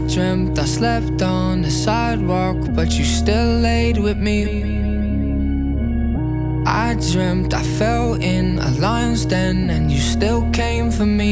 dreamt I slept on the sidewalk, but you still laid with me. I dreamt I fell in a lion's den and you still came for me.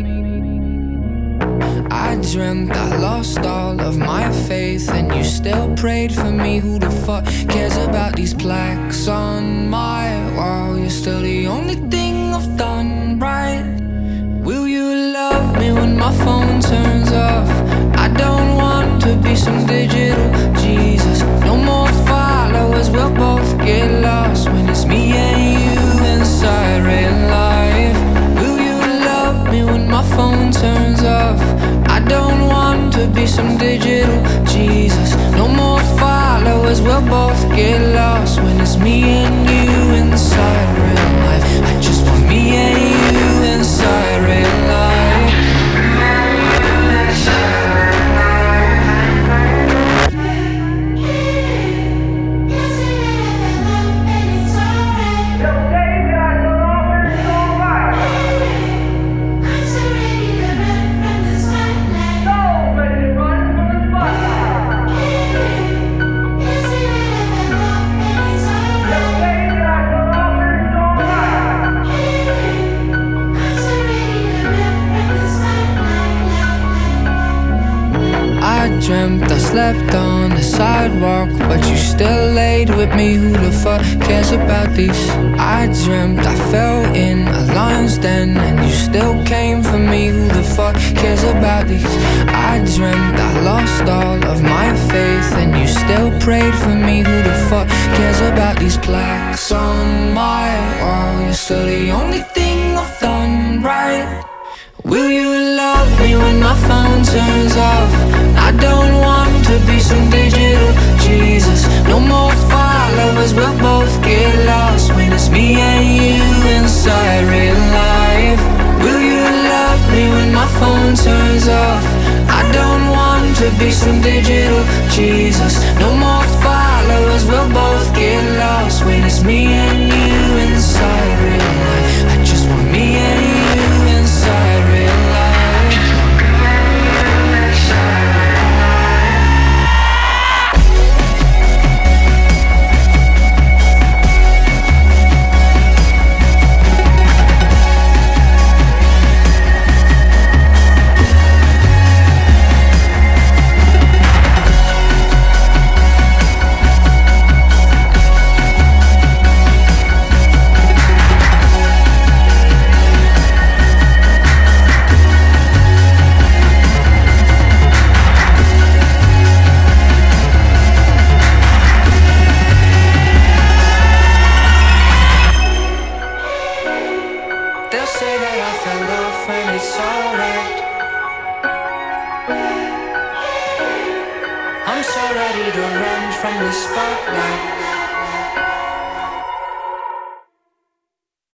I dreamt I lost all of my faith and you still prayed for me. Who the fuck cares about these plaques on my wall? You're still the only thing I've done right. Will you love me when my phone turns off? I don't want to be some digital Jesus. No more followers, we'll both get lost when it's me and you inside real life. Will you love me when my phone turns off? I don't want to be some digital Jesus. No more followers, we'll both get lost when it's me and you inside real life. I just want me and you inside real life. I dreamt I slept on the sidewalk, but you still laid with me. Who the fuck cares about these? I dreamt I fell in a lion's den and you still came for me. Who the fuck cares about these? I dreamt I lost all of my faith and you still prayed for me. Who the fuck cares about these plaques on my wall? You're still the only thing I've done right. Will you love me when my phone turns off? I don't want to be some digital Jesus. No more followers, we'll both get lost when it's me and you inside real life. Will you love me when my phone turns off? I don't want to be some digital Jesus. No more followers, we'll both get lost when it's me and you inside real life. I just want me and you inside real life. They'll say that I fell off and it's alright. I'm so ready to run from the spotlight.